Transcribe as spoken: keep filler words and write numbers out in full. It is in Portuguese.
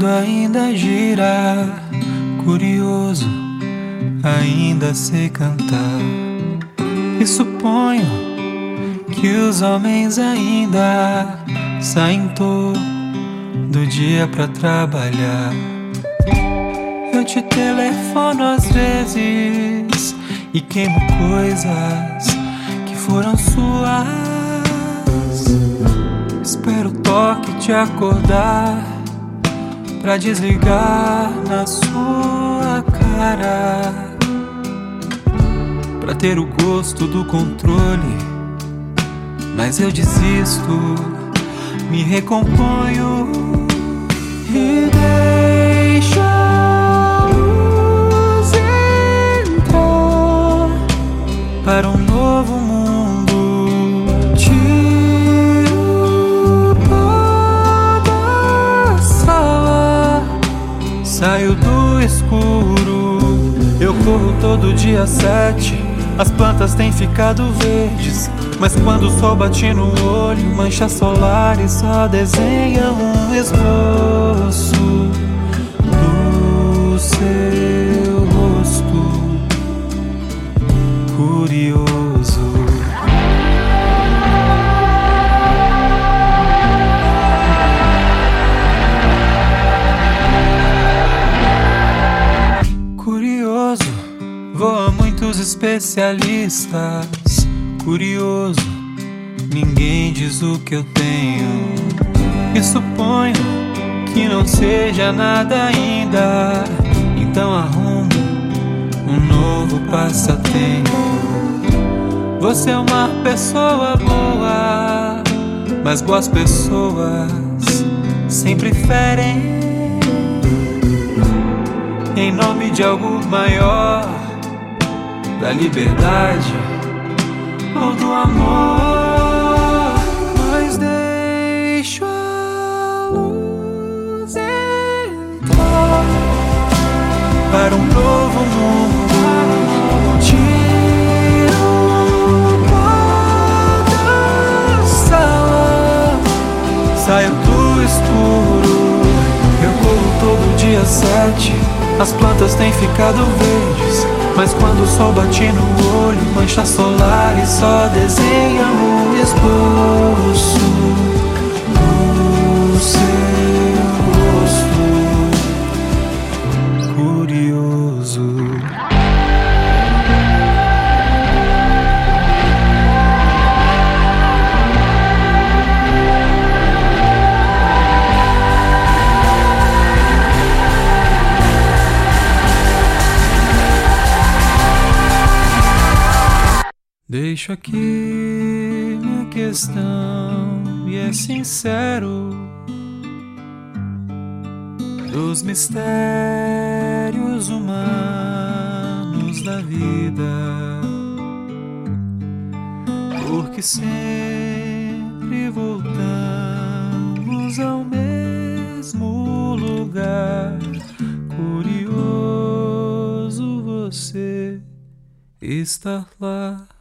mundo ainda gira, curioso, ainda sei cantar. E suponho que os homens ainda saem todo dia pra trabalhar. Eu te telefono às vezes e queimo coisas que foram suas. Espero o toque te acordar pra desligar na sua cara, pra ter o gosto do controle, mas eu desisto, me recomponho e deixo a luz entrar para um novo mundo. Tiro o pó da sala, saio do escuro. Eu corro todo dia às sete, as plantas têm ficado verdes, mas quando o sol bate no olho, manchas solares só desenham um esboço do seu rosto curioso. Curioso, vou a muitos especialistas. Curioso, ninguém diz o que eu tenho, e suponho que não seja nada ainda. Então arrumo um novo passatempo. Você é uma pessoa boa, mas boas pessoas sempre ferem em nome de algo maior, da liberdade ou do amor. Mas deixo a luz entrar para um novo mundo. Tiro o pó da sala, saio do escuro. Eu corro todo dia às sete, as plantas têm ficado verdes, mas quando o sol bate no olho, manchas solares só desenham um esboço do seu rosto curioso. Deixo aqui minha questão, e é sincero, dos mistérios humanos da vida, porque sempre voltamos ao mesmo lugar. Curioso você estar lá.